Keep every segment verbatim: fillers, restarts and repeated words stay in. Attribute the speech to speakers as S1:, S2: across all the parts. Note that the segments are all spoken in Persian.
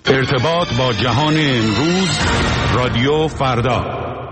S1: ارتباط با جهان امروز، رادیو فردا.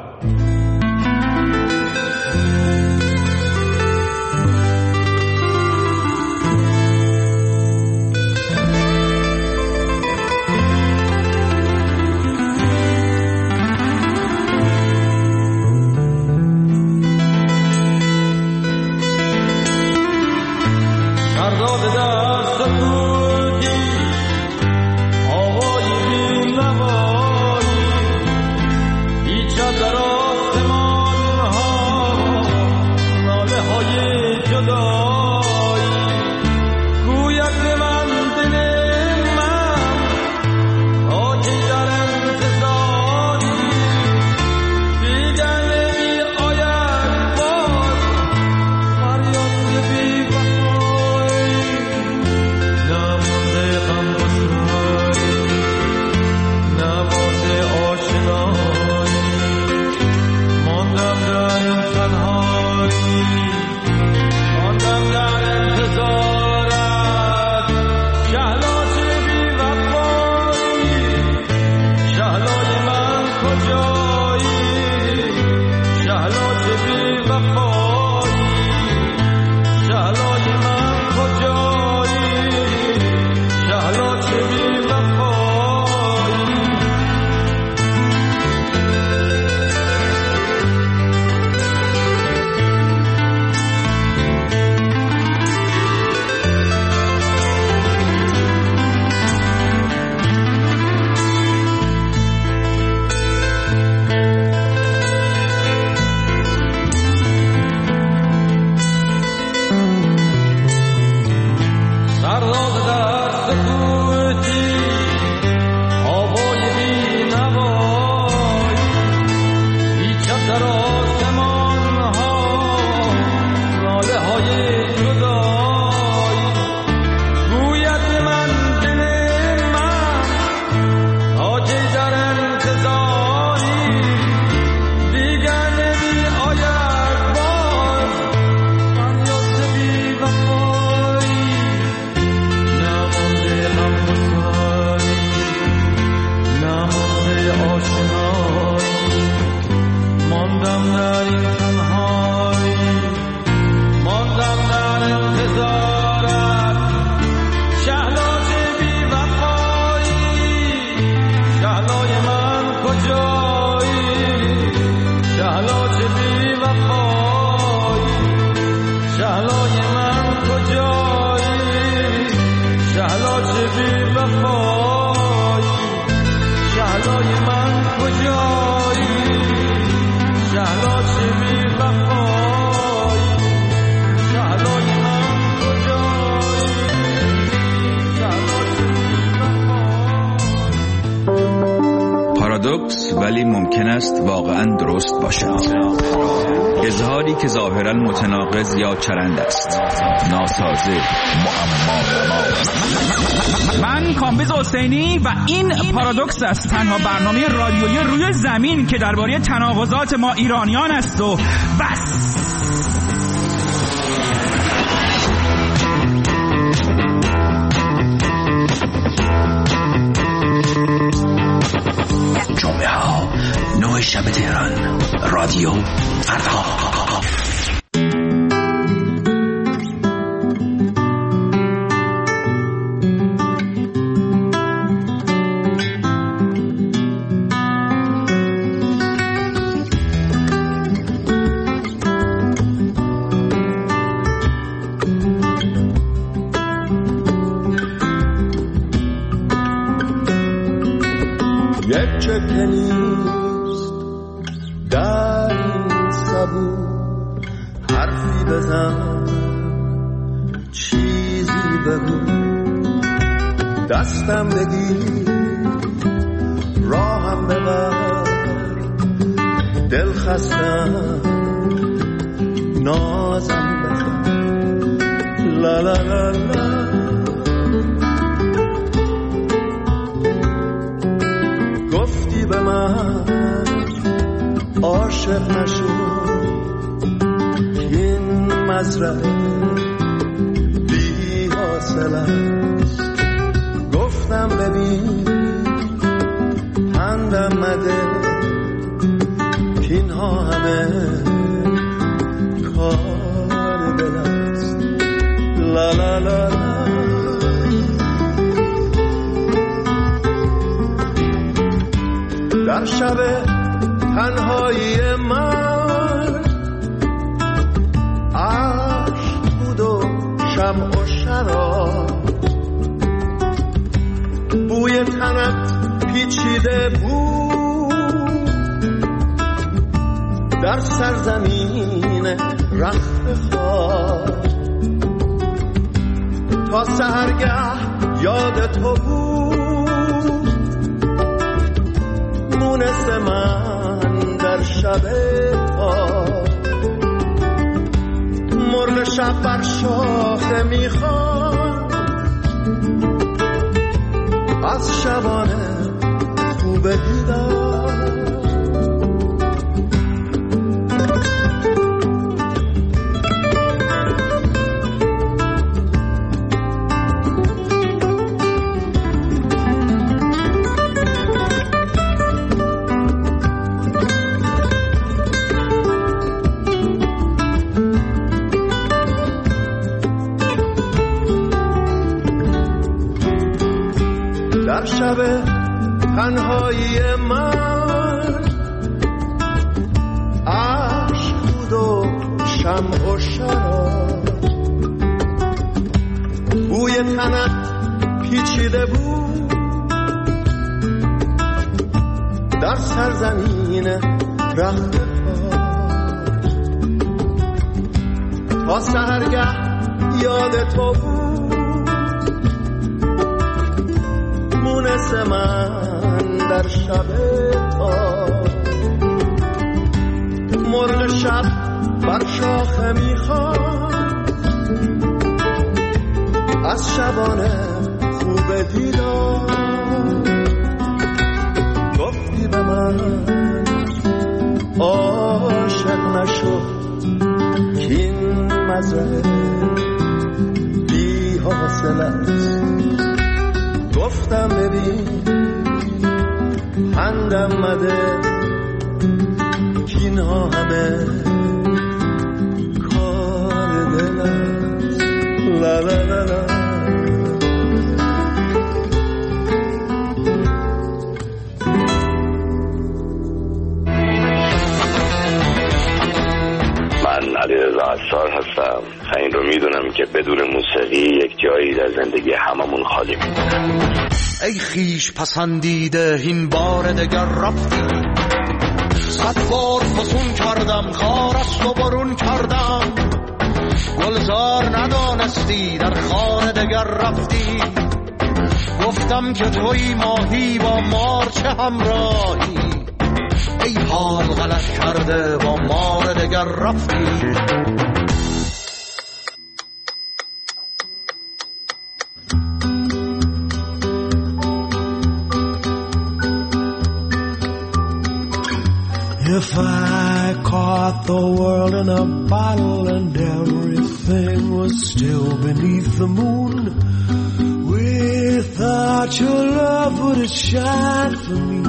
S2: پارادوکس ولی ممکن است واقعا درست باشد. اظهاری که ظاهرا متناقض یا چرند است، ناسازه، معما.
S3: من کامبیز حسینی و این پارادوکس است، تنها برنامه رادیویی روی زمین که درباره تناقضات ما ایرانیان است و بس.
S4: جمعه ها نه شب تهران، رادیو فردا.
S5: یک چکه نیست در این سبو، حرفی بزن، چیزی بگو، دستم بگیر، راهم ببر، دل خستم، نازم بخن، لا لا لا لا. گفتی به من عاشق نشو، این مزرعه بی حاصل است. گفتم ببین خندم مده که اینها همه کار دل است. لا لا لا لا. در شب تنهایی من عشق بود و شمع و شراب، بوی تنت پیچیده بود در سرزمین رخت خواب، تا سحرگه یاد تو بود مونس من در شب تاب. مرغ شب بر شاخه میخواد از شبانه خوب دیدار. در شب تنهایی من عشق بود و شمع و شراب، بوی تنت پیچیده بود در سرزمین رخت خواب، تا سحرگه یاد تو بود مونس من در شب تاب. مرغ شب بر شاخه میخواد از شبانه خوب دیدار. گفتی به من عاشق نشو که این مزه بی حاصل است. گفتم ببین پندم مده که اینها همه کار دل است. لا لا لا لا.
S6: من علیرضا عطار هستم. این رو میدونم که بدون موسیقی یک جایی در زندگی هممون خالی میمونه.
S7: ای خیش پسندیده این بار دگر رفتی، صد بار فسون کردم خار است و برون کردم، گلزار ندانستی در خانه دگر رفتی. گفتم که توی ماهی با مار چه همراهی، ای حال غلط کرده با مار دگر رفتی.
S5: If I caught the world in a bottle and everything was still beneath the moon, without your love would it shine for me?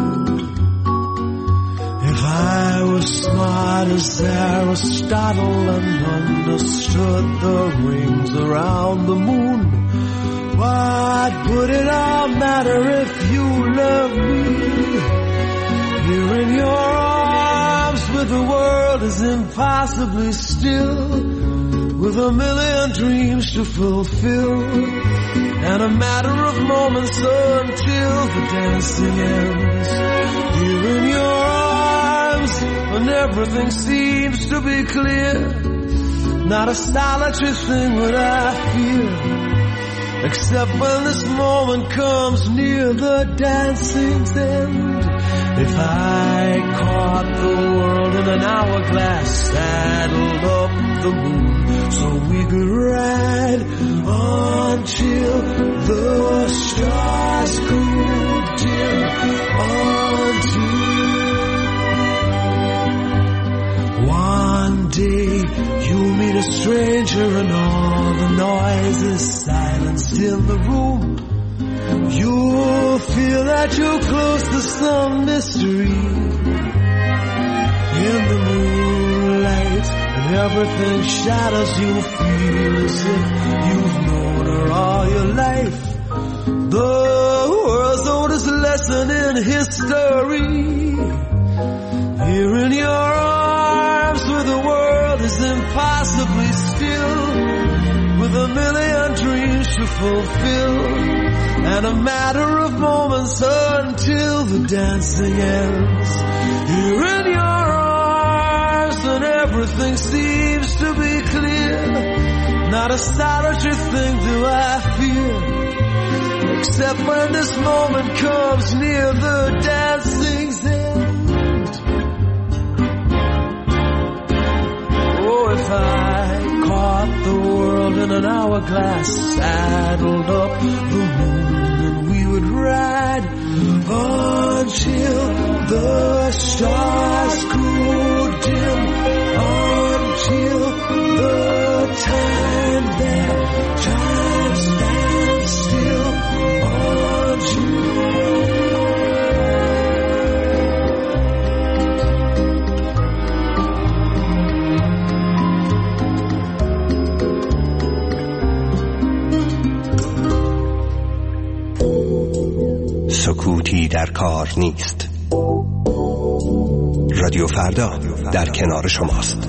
S5: If I was smart as Aristotle and understood the rings around the moon, what would it all matter if you loved me? Here in your arms with the world is impossibly still, with a million dreams to fulfill, and a matter of moments until the dancing ends. Here in your arms when everything seems to be clear, not a solitary thing would I fear, except when this moment comes near the dancing's end. If I caught the world in an hourglass, saddled up the moon so we could ride until the stars grew dim, until one day you meet a stranger and all the noise is silenced in the room. You'll feel that that you're close to some mystery. In the moonlight, and everything shadows, you feel as if you've known her all your life. The world's oldest lesson in history. Here in your arms, where the world is impossibly still, with a million dreams to fulfill, and a matter of moments until the dancing ends. Here in your arms, and everything seems to be clear. Not a solitary thing do I fear, except when this moment comes near the dancing's end. Oh, if I caught the world in an hourglass, saddled up the moon, and we would ride until the stars grew dim, until the time there, time stands still, until
S8: سکوتی در کار نیست. رادیو فردا در کنار شماست.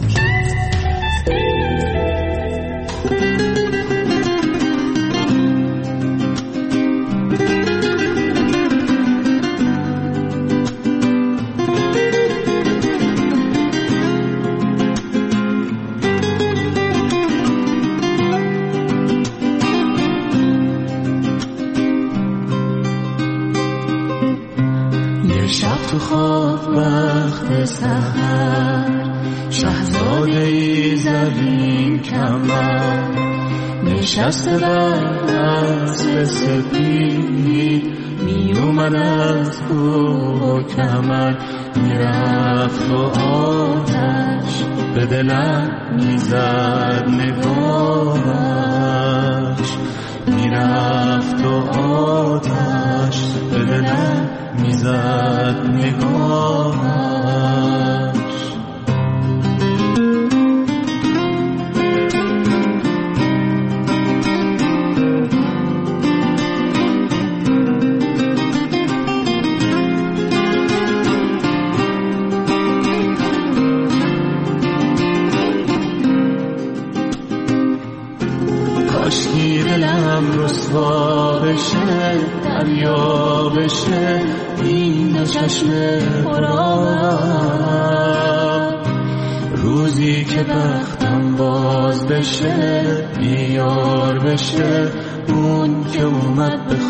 S9: شهزاده‌ای زمین کمر نشسته بر اسب سپید، می اومد از کوه و کمر، میرفت و آتش به دلم میزد نگاهش، میرفت و آتش به دلم میزد نگاهش. کاشکی دلم رسوا بشه، دریا بشه این دو چشم پرآب، روزی که بختم باز بشه، بیار بشه اون که اومد به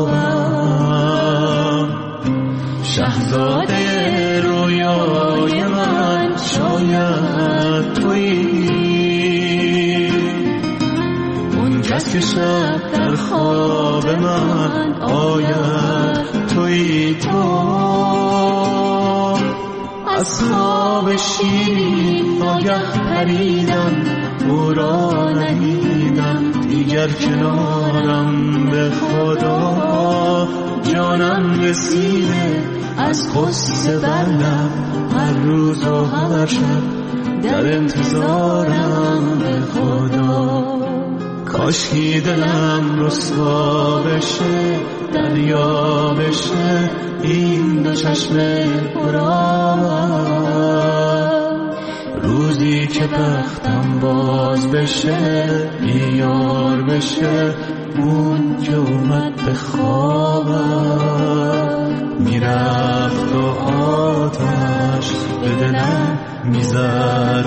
S9: خوابم. شهزاده رویای من شاید تویی، کس که شب در خواب من آید توی تو. از خواب شیرین ناگه پریدم، او را ندیدم دیگر کنارم، به خدا جانم رسیده از غصه بردم، هر روز و هر شب در انتظارم، به خدا. کاشکی دلم رسوا بشه، دریا بشه این دو چشم پرآب، روزی که بختم باز بشه، بیار بشه اون که اومد به خوابم. میرفت و آتش به دلم میزد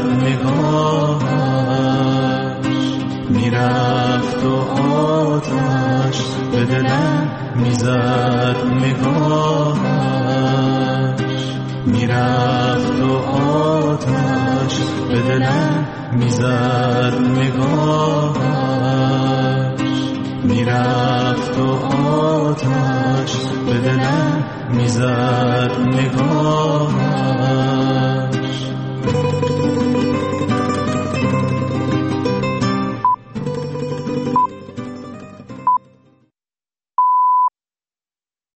S9: نگاهش، میرفت و آتش به دلم میزد نگاهش، میرفت و آتش به دلم میزد نگاهش، میرفت و آتش به دلم میزد نگاهش.